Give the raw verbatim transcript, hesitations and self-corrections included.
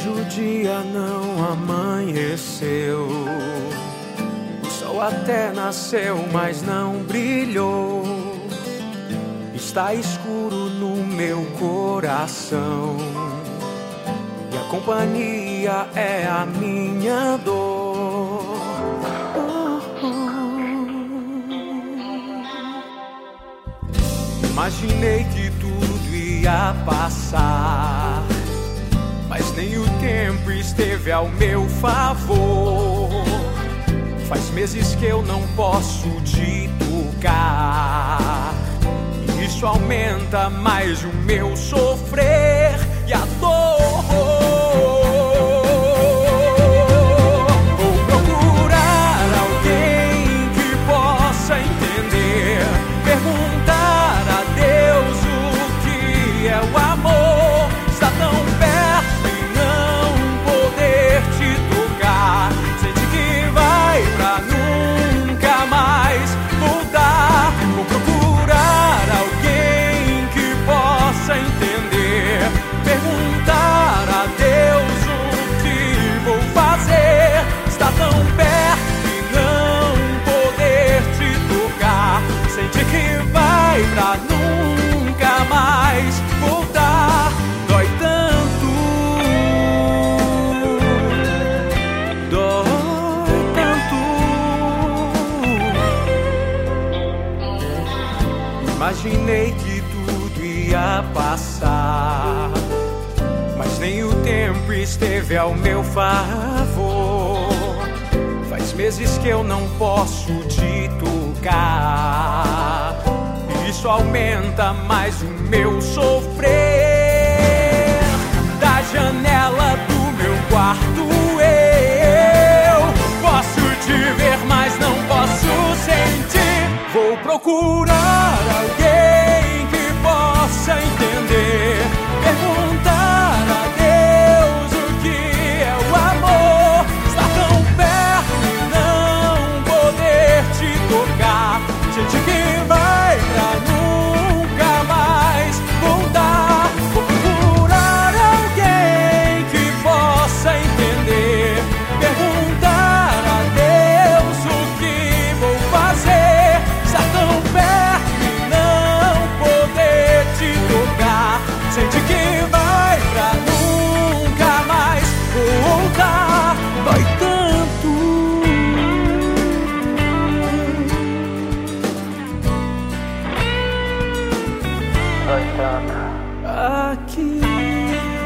cujo dia não amanheceu. O sol até nasceu, mas não brilhou. Está escuro no meu coração, e a companhia é a minha dor. Oh, oh. Imaginei que tudo ia passar, mas nem o tempo esteve ao meu favor. Faz meses que eu não posso te tocar, e isso aumenta mais o meu sofrer e a dor. Vou procurar alguém que possa entender, perguntar a Deus o que é o amor. Está tão perto e não poder te tocar, sente que vai pra nunca mais voltar. Vou procurar alguém que possa entender, perguntar a Deus o que vou fazer. Está tão perto e não poder te tocar, sente que vai pra nunca mais voltar. Dói tanto, dói tanto. Imaginei que tudo ia passar, mas nem o tempo esteve ao meu favor. Faz meses que eu não posso te tocar, e isso aumenta mais o meu sofrer. Da janela do meu quarto eu posso te ver, mas não posso sentir. Vou procurar alguém que possa entender, perguntar a Deus o que é o amor. Está tão perto e não poder te tocar, sente que vai pra nunca mais voltar. Vou procurar alguém que possa entender, perguntar a Deus o que vou fazer. Está tão perto e não poder te tocar, sente que vai pra nunca mais voltar. Dói tanto. Dói tanto. Aqui